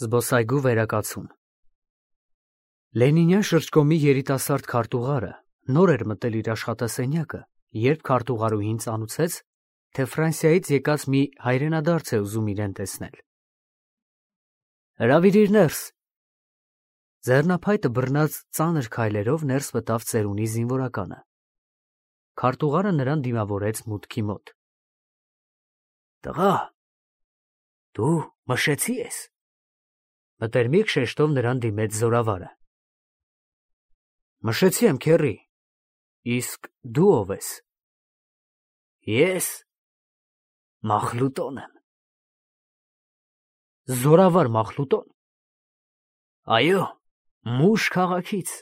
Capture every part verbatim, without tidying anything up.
Զբոսայգու վերակացում Լենինյան շրջկոմի երիտասարդ քարտուղարը նոր էր մտել իր աշխատասենյակը, երբ քարտուղարուհին ծանուցեց, թե Ֆրանսիայից եկած մի հայրենադարձ է ուզում իրեն տեսնել։ Հրավիրիր ներս։ Ձեռնափայտը բռնած ծանր քայլերով ներս մտավ ծերունի զինվորականը։ Քարտուղարը նրան դիմավորեց մուտքի մոտ։ Տղա, դու մշեցի ես։ Մտերմիկ շեշտով նրան դիմեց զորավարը։ Մշեցի եմ, քեռի, իսկ դու ով ես։ Ես Մախլուտոն եմ։ Զորավար Մախլուտոն։ Այո, Մուշ քաղաքից։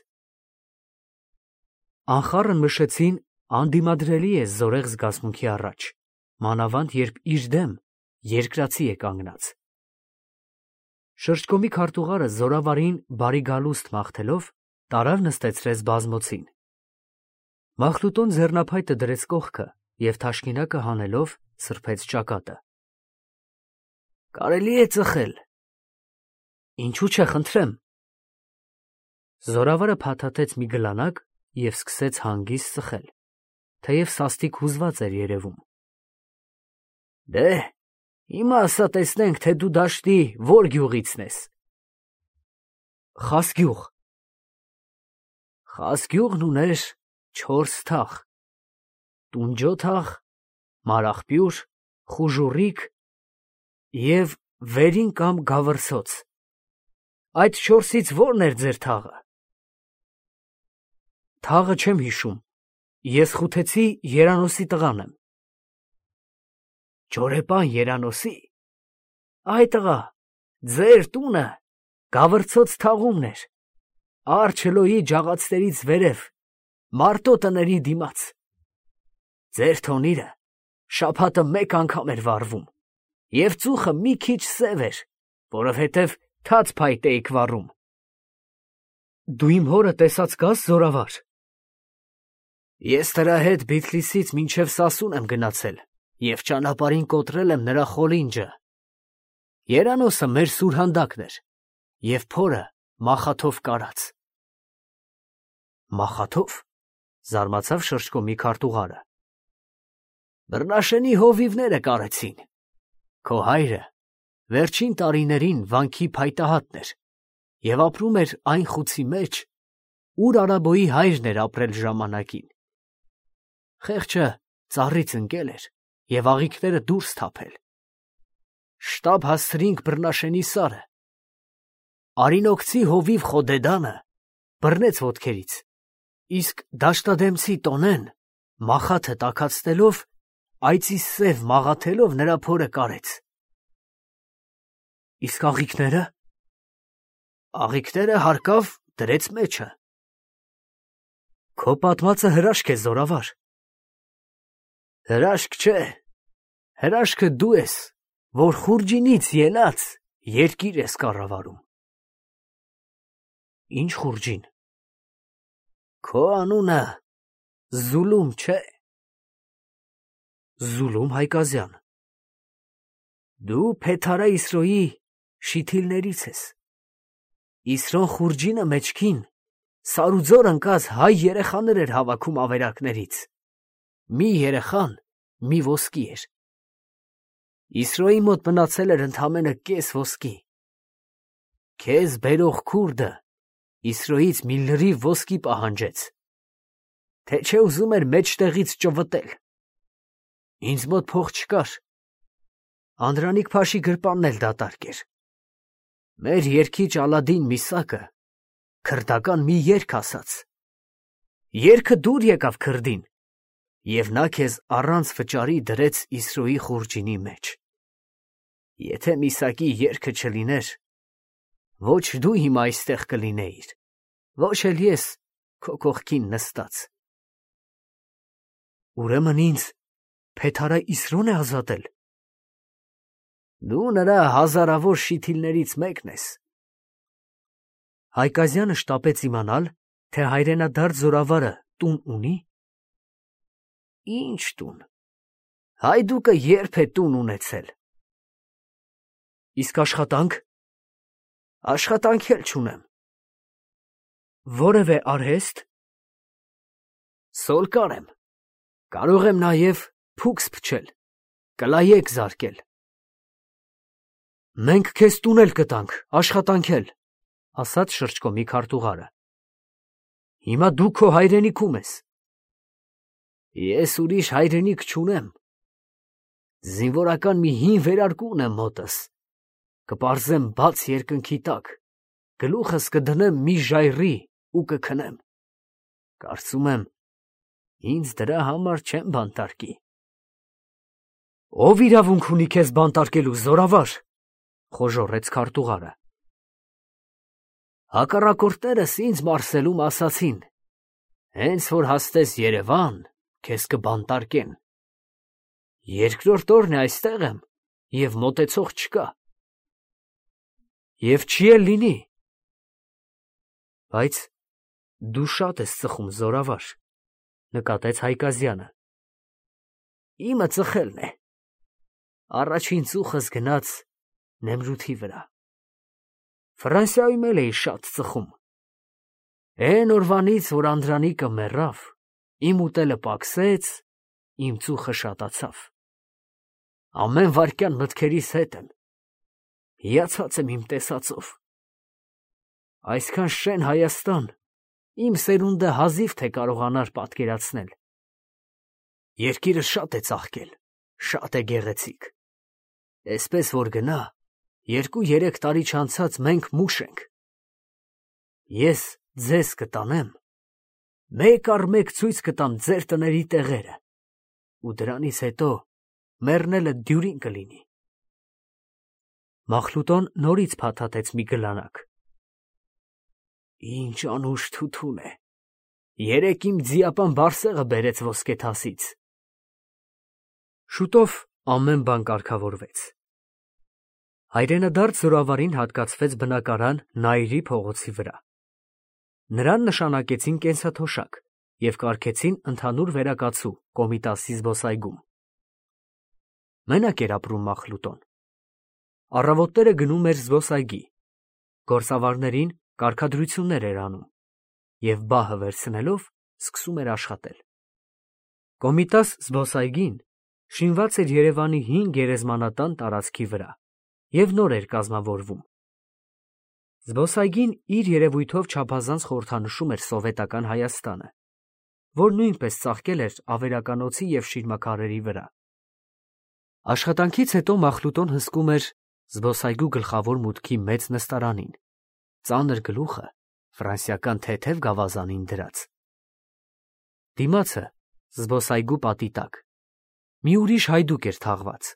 Անխառն մշեցին անդիմադրելի է զորեղ զգացմունքի առաջ, մանավանդ երբ իր դեմ երկրացի է կանգնած։ Շրջկոմի քարտուղարը զորավարին բարի գալուստ մաղթելով տարավ նստեցրեց բազմոցին։ Մախլուտոն ձեռնափայտը դրեց կողքը և թաշկինակը հանելով սրբեց ճակատը։ Կարելի է ծխել։ Ինչու՞ չէ, խնդրեմ։ Զորավարը փաթաթեց մի գլանակ և սկսեց հանգիստ ծխել, թեև սաստիկ հուզված էր երևում։ Դե, հիմա ասա տեսնենք, թե դու դաշտի որ գյուղիցն ես։ Խասգյուղ։ Խասգյուղն ուներ չորս թաղ, Տունջո թաղ, Մարախպյուր, Խուժուռիկ և Վերին կամ Գավրցոց։ Այդ չորսից որն էր ձեր թաղը։ Թաղը չեմ հիշում, ես Խութեցի Երանոսի տղան եմ։ Ջորեպան Երանոսի։ Այ տղա, ձեր տունը Գավրցոց թաղումն էր, Արջլոյի ջաղացներից վերև, Մարտոտների դիմաց։ Ձեր թոնիրը շաբաթը մեկ անգամ էր վառվում, և ծուխը մի քիչ սև էր, որովհետև թաց փայտ էիք վառում։ Դու իմ հորը տեսած կաս, զորավար։ Ես նրա հետ Բիթլիսից մինչև Սասուն եմ գնացել և ճանապարհին կոտրել եմ նրա խոլինջը։ Երանոսը մեր սուրհանդակն էր, և փորը Մախաթով կարած։ Մախաթով, զարմացավ շրջկոմի քարտուղարը։ Բռնաշենի հովիվները կարեցին։ Քո հայրը վերջին տարիներին վանքի փայտահատն էր և ապրում էր այն խուցի մեջ, ուր Արաբոյի հայրն էր ապրել ժամանակին։ Խեղճը ծառից ընկել էր և աղիքները դուրս թափել։ Շտապ հասցրինք բռնաշենի սարը։ Արինոքցի հովիվ Խոդեդանը բռնեց ոտքերից, իսկ դաշտադեմցի Տոնեն Մախաթը տաքացնելով, այծի սև մաղաթելով նրա փորը կարեց։ Իսկ աղիքները։ Աղիքները հարկավ դրեց մեջը։ Քո պատմածը հրաշք է, զորավար։ Հրաշք չէ, հրաշքը դու ես, որ խուրջինից ելած երկիր ես կառավարում։ Ինչ խուրջին։ Քո անունը Զուլում չէ։ Զուլում Հայկազյան։ Դու Փեթարա Իսրոյի շիթիլներից ես։ Իսրոն խուրջինը մեջքին սարուձոր ընկած հայ երեխաներ էր հավաքում ավերակներից։ Մի երեխան մի ոսկի էր։ Իսրոյի մոտ մնացել էր ընդամենը կես ոսկի։ Քեզ բերող քուրդը Իսրոյից մի լրիվ ոսկի պահանջեց, թե չէ ուզում էր մեջտեղից ճվտել։ Ինձ մոտ փող չկար։ Անդրանիկ Փաշի գրպանն էլ դատարկ էր։ Մեր երգիչ Ալադին Միսակը քրդական մի երգ ասաց։ Երգը դուր եկավ քրդին, և նա քեզ առանց վճարի դրեց Իսրոյի խուրջինի մեջ։ Եթե Միսակի երգը չլիներ, ոչ դու հիմա այստեղ կլինեիր, ոչ էլ ես քո կողքին նստած։ Ուրեմն ինձ Փեթարա Իսրոն է ազատել։ Դու նրա հազարավոր շիթիլներից մեկն ես։ Հայկազյանը շտապեց իմանալ, թե հայրենադարձ զորավարը տուն ունի։ Ինչ տուն։ Հայդուկը երբ է տուն ունեցել։ Իսկ աշխատանք։ Աշխատանք էլ չունեմ։ Որևէ արհեստ։ Սոլկար եմ։ Կարող եմ նաև փուքս փչել, կլայեք զարկել։ Մենք քեզ տուն էլ կտանք, աշխատանքել, ասաց շրջկոմի քարտուղարը։ Հիմա դու քո հայրենիքում ես։ Ես ուրիշ հայրենիք չունեմ։ Զինվորական մի հին վերարկու ունեմ մոտս։ Կպարզեմ բաց երկնքի տակ, գլուխս կդնեմ մի ժայռի ու կքնեմ։ Կարծում եմ, ինձ դրա համար չեմ բանտարկի։ Ով իրավունք ունի քեզ բանտարկելու, զորավար, խոժոռեց քարտուղարը։ Հակառակորդներս ինձ Մարսելում ասացին, հենց որ հասնես Երևան, քեզ կբանտարկեն։ Երկրորդ օրն է այստեղ եմ, և մոտեցող չկա։ Եվ չի էլ լինի։ Բայց դու շատ ես ծխում, զորավար, նկատեց Հայկազյանը։ Իմը ծխելն է։ Առաջին ծուխս գնաց Նեմրութի վրա։ Ֆրանսիայում էլ էի շատ ծխում։ Էն օրվանից, որ Անդրանիկը մեռավ, իմ ուտելը պակսեց, իմ ծուխը շատացավ։ Ամեն վայրկյան մտքերիս հետ եմ։ Հիացած եմ իմ տեսածով։ Այսքան շեն Հայաստան իմ սերունդը հազիվ թե կարողանար պատկերացնել։ Երկիրը շատ է ծաղկել, շատ է գեղեցիկ։ Էսպես որ գնա, երկու-երեք տարի չանցած մենք մուշ ենք։ Ես ձեզ կտանեմ, մեկ առ մեկ ցույց կտամ ձեր տների տեղերը, ու դրանից հետո մեռնելը դյուրին կլինի։ Մախլուտոն նորից փաթաթեց մի գլանակ։ Ինչ անուշ թութուն է։ Երեկ իմ ձիապան Բարսեղը բերեց ոսկեթասից։ Շուտով ամեն բան կարգավորվեց։ Հայրենադարձ զորավարին հատկացվեց բնակարան Նայիրի փողոցի վրա։ Նրան նշանակեցին կենսաթոշակ և կարգեցին ընդհանուր վերակացու Կոմիտասի զբոսայգում։ Մենակ էր ապրում Մախլուտոն։ Առավոտները գնում էր զբոսայգի, գործավարներին կարգադրություններ էր անում և բահը վերցնելով սկսում էր աշխատել։ Կոմիտաս զբոսայգին շինված էր Երևանի հին գերեզմանատան տարածքի վրա և նոր էր կազմավորվում։ Զբոսայգին իր երևույթով չափազանց խորհրդանշում էր սովետական Հայաստանը, որ նույնպես ծաղկել էր ավերականոցի և շիրմաքարերի վրա։ Աշխատանքից հետո Մախլուտոն հսկում էր զբոսայգու գլխավոր մուտքի մեծ նստարանին, ծանր գլուխը ֆրանսիական թեթև գավազանին դրած։ Դիմացը զբոսայգու պատի տակ մի ուրիշ հայդուկ էր թաղված։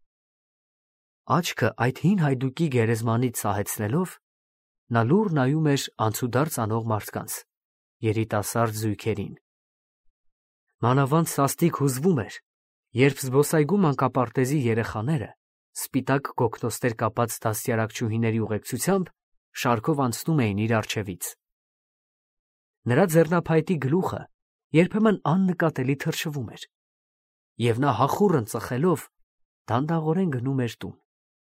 Աչքը այդ հին հայդուկի գերեզմանից սահեցնելով, նա լուռ նայում էր անցուդարձ անող մարդկանց, երիտասարդ զույգերին։ Մանավանդ սաստիկ հուզվում էր, երբ զբոսայգու մանկապարտեզի երեխաները սպիտակ գոգնոստեր կապած դաստիարակչուհիների ուղեկցությամբ շարքով անցնում էին իր առջևից։ Նրա ձեռնափայտի գլուխը երբեմն աննկատելի թրջվում էր, և նա հախուռն ծխելով դանդաղորեն գնում էր տուն։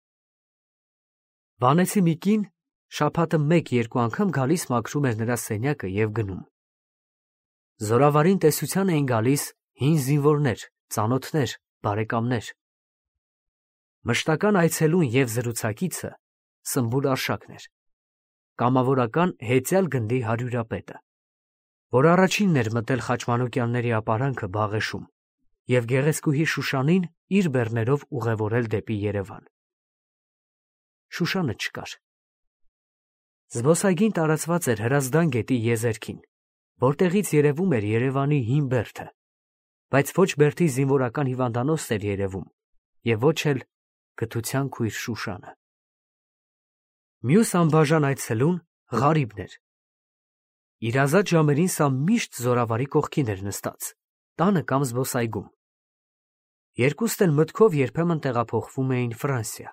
Վանեցի մի կին շաբաթը մեկ-երկու անգամ գալիս մաքրում էր նրա սենյակը և գնում։ Զորավարին տեսության էին գալիս հին զինվորներ, ծանոթներ, բարեկամներ։ Մշտական այցելուն և զրուցակիցը Սմբուլ Արշակն էր, կամավորական հեծյալ գնդի հարյուրապետը, որ առաջինն էր մտել Խաչմանոկյանների ապարանքը Բաղեշում և գեղեցկուհի Շուշանին իր բեռներով ուղևորել դեպի Երևան։ Շուշանը չկար։ Զբոսայգին տարածված էր Հրազդան գետի եզերքին, որտեղից երևում էր Երևանի հին բերդը, բայց ոչ բերդի զինվորական հիվանդանոցն էր երևում և ոչ էլ գթության քույր Շուշանը։ Մյուս անբաժան այցելուն Ղարիբն էր։ Իր ազատ ժամերին սա միշտ զորավարի կողքին էր նստած, տանը կամ զբոսայգում։ Երկուստ էլ մտքով երբեմն տեղափոխվում էին Ֆրանսիա։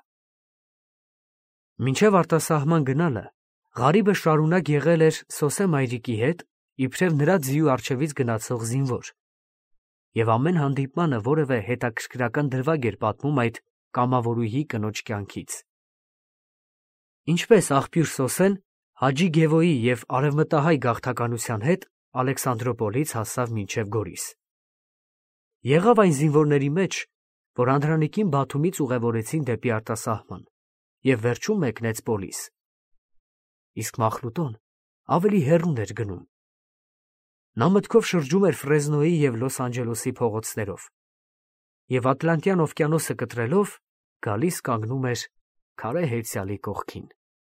Մինչև արտասահման գնալը Ղարիբը շարունակ եղել էր Սոսե մայրիկի հետ իբրև նրա ձիու առջևից գնացող զինվոր, և ամեն հանդիպմանը որևէ հետաքրքրական դրվագ էր պատմում այդ կամավորուհի կնոջ կյանքից։ Ինչպես աղբյուր Սոսեն Հաջի Գևոյի և արևմտահայ գաղթականության հետ Ալեքսանդրոպոլից հասավ մինչև Գորիս։ Եղավ այն զինվորների մեջ, որ Անդրանիկին Բաթումից ուղևորեցին դեպի արտասահման և վերջում մեկնեց Պոլիս։ Իսկ Մախլուտոն ավելի հեռուն էր գնում։ Նա մտքով շրջում էր Ֆրեզնոյի և Լոս Անջելեսի փողոցներով և Ատլանտյան օվկիանոսը կտրելով գալիս կանգնում էր քարե հեյծյալի կողքին։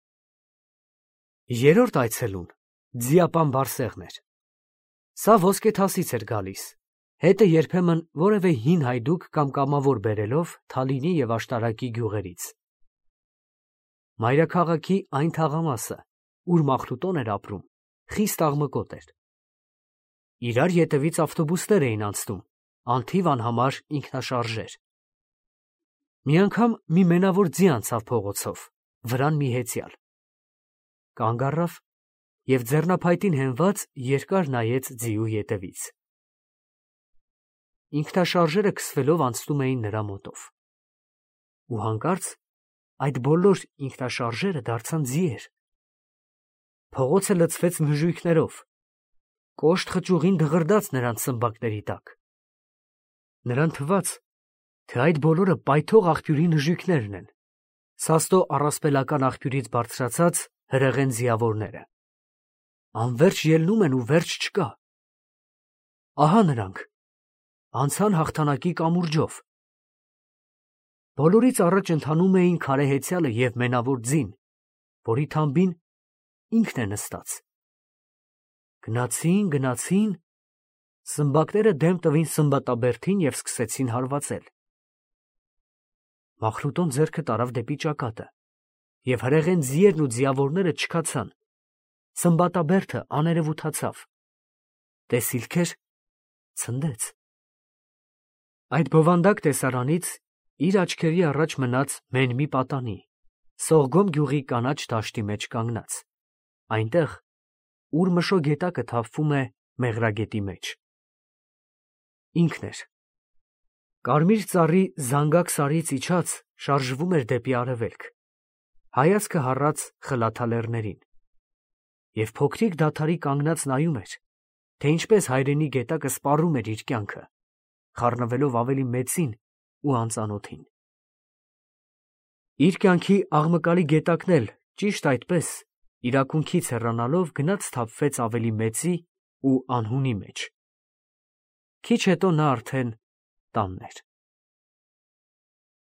Երրորդ այցելուն ձիապան Բարսեղն էր։ Սա ոսկեթասից էր գալիս, հետը երբեմն որևէ հին հայդուկ կամ կամավոր բերելով Թալինի և աշտարակի գյուղերից։ Մայրաքաղաքի այն թաղամասը, ուր Մախլուտոն էր ապրում, խիստ աղմկոտ էր։ Իրար ետևից ավտոբուսներ էին անցնում, անթիվ անհամար ինքնաշարժեր։ Մի անգամ մի մենավոր ձի անցավ փողոցով, վրան մի հեծյալ։ Կանգ առավ և ձեռնափայտին հենված երկար նայեց ձիու ետևից։ Ինքնաշարժերը քսվելով անցնում էին նրա մոտով։ Ու հանկարծ այդ բոլոր ինքնաշարժերը դարձան ձիեր։ Փողոցը լցվեց նժույգներով։ Կոշտ խճուղին դղրդաց նրանց սմբակների տակ։ Նրան թվաց, թե այդ բոլորը պայթող աղբյուրի նժույգներն են, սաստո առասպելական աղբյուրից բարձրացած հրեղեն ձիավորները։ Անվերջ ելնում են ու վերջ չկա։ Ահա նրանք, անցան հաղթանակի կամուրջով։ Բոլորից առաջ ընթանում էին քարե հեծյալը և մենավոր ձին, որի թամբին ինքն է նստած։ Գնացին, գնացին, սմբակները դեմ տվին սմբատաբերդին և սկսեցին հարվածել։ Մախլուտոն ձեռքը տարավ դեպի ճակատը, և հրեղեն ձիերն ու ձիավորները չքացան, սմբատաբերդը աներևութացավ, տեսիլքեր ցնդեց։ Այդ բովանդակ տեսարանից իր աչքերի առաջ մնաց մեն մի պատանի, Սողգոմ գյուղի կանաչ դաշտի մեջ կանգնած, այնտեղ, ուր մշո գետակը թափվում է մեղրագետի մեջ։ Ինքն էր։ Կարմիր ծառի զանգակ սարից իջած շարժվում էր դեպի արևելք, հայացքը հառած խլաթա լեռներին, և փոքրիկ դադարի կանգնած նայում էր, թե ինչպես հայրենի գետակը սպառում էր իր կյանքը, խառնվելով ավելի մեծին ու անծանոթին։ Իր կյանքի աղմկալի գետակն էլ ճիշտ այդպես, իրավունքից հեռանալով գնաց թափվեց ավելի մեծի ու անհունի մեջ։ Քիչ հետո նա արդեն տանն էր։